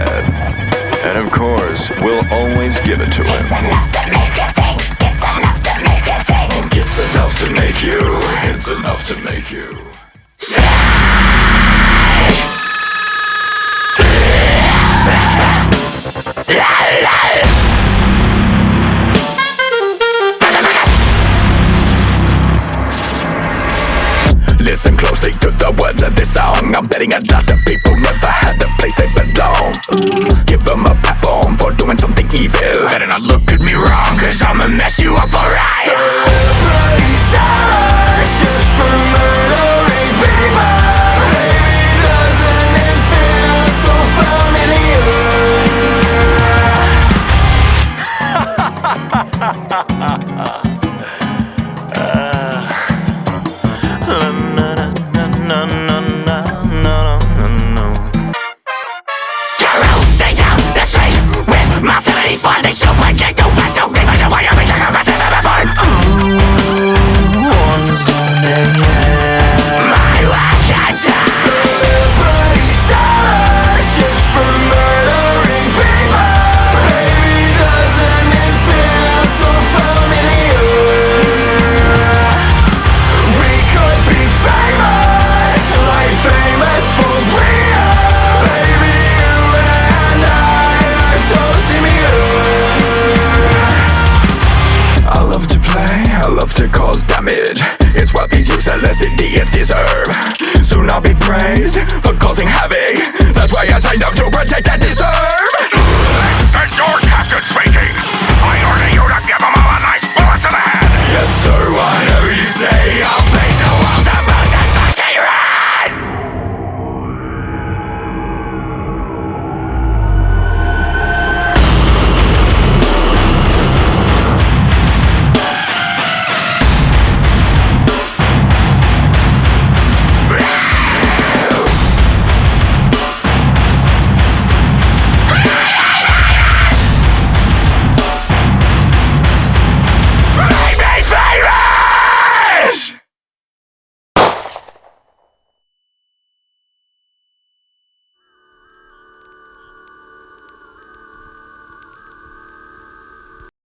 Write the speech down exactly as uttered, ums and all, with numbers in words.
bad. And of course, we'll always give it to him. It's enough to make you think. It's enough to make you think. It's enough to make you. It's enough to make you. Listen closely to the words of this song. I'm betting a lot of people never had the place they belong. Ooh. Give them a platform for doing something evil. Better not look at me wrong, cause I'ma mess you up alright. Celebrity silence just for murdering people. Baby, doesn't it feel so familiar? They show my get go back, don't give it away. I'm making a massive effort. One's done it. My records are celebrity silence just for murdering people. Baby, doesn't it feel so familiar? We could be famous, like famous for real. Baby, you and I are so similar. I love to play, I love to cause damage. It's what these useless idiots deserve. Soon I'll be praised for causing havoc. That's why I signed up to protect and deserve.